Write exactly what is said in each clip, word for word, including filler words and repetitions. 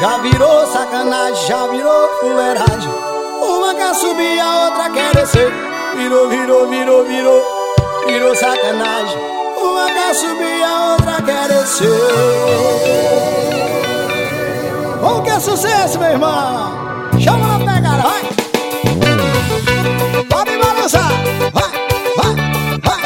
Já virou sacanagem, já virou fuleiragem. Uma quer subir, a outra quer descer. Virou, virou, virou, virou, virou sacanagem. Uma quer subir, a outra quer descer. Bom, que sucesso, meu irmão. Chama na pegada, vai. Pode balançar, vai, vai, vai.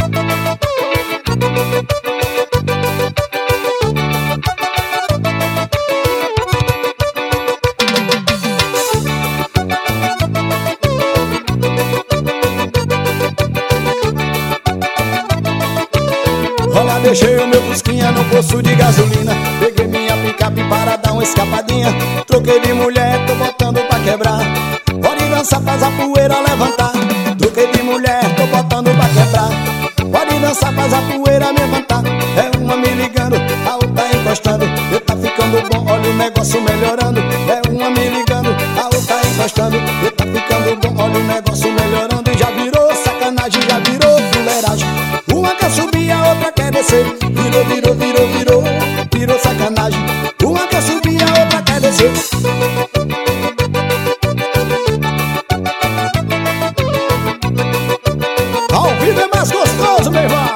Olha, deixei o meu busquinha no posto de gasolina. Peguei minha picape para dar uma escapadinha. Troquei de mulher, tô botando pra quebrar. Pode dançar, faz a poeira levantar. Troquei de mulher, tô botando pra quebrar. Pode dançar, faz a poeira levantar. É uma me ligando, a outra encostando. Eu tá ficando bom, olha o negócio melhorando. É uma me ligando, a outra encostando. Eu tá ficando bom, olha o negócio melhorando. Já virou sacanagem, já virou fuleiragem. Uma quer subir, a outra quer descer. Virou, virou, virou, virou, virou sacanagem. Uma quer subir, a outra quer descer. Ao vivo é mais gostoso, meu irmão.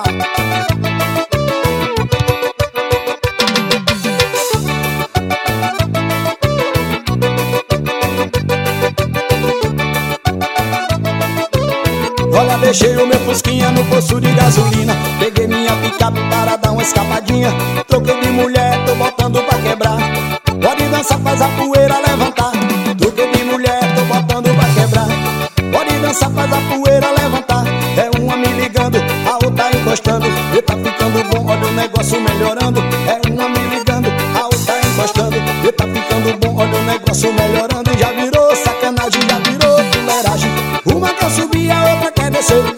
Olha, deixei o meu fusquinha no posto de gasolina. Peguei minha picape para dar uma escapadinha. Troquei de mulher, tô botando pra quebrar. Pode dançar, faz a poeira levantar. Troquei de mulher, tô botando pra quebrar. Pode dançar, faz a poeira levantar. É uma me ligando, a outra encostando. E tá ficando bom, olha o negócio melhorando. É uma me ligando, a outra encostando. E tá ficando bom, olha o negócio melhorando. Já virou sacanagem, já virou fuleiragem. Uma quer subir, a outra quer descer.